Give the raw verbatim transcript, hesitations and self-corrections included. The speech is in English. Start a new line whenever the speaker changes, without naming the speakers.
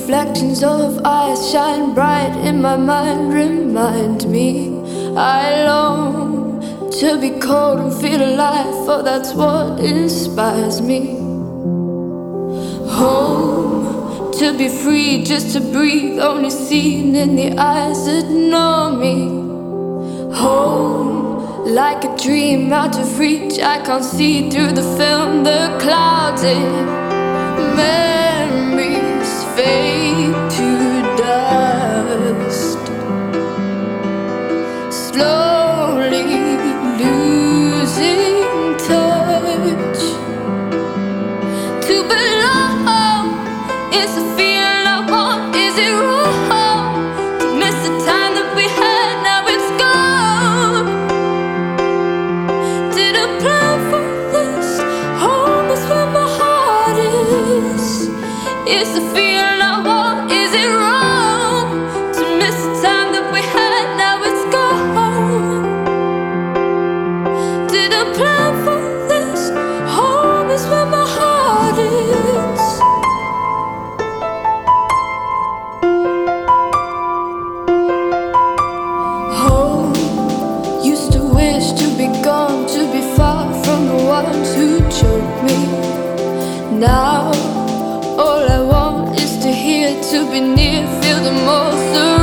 reflections of eyes shine bright in my mind, remind me I long to be cold and feel alive, for that's what inspires me. Home, to be free, just to breathe, only seen in the eyes that know me. Home, like a dream out of reach, I can't see through the film, the clouds in memories fade to dust, slowly losing touch. To belong is a feeling I want. Is it wrong to miss the time that we had? Now it's gone. Did I plan for this? Home is where my heart is. It's the feeling I want. Is it wrong to miss the time that we had? Now it's gone. Did I plan for this? Home is where my heart is. Home, used to wish to be gone, to be far from the ones who choke me. Now all I want is to hear, to be near, feel the most around.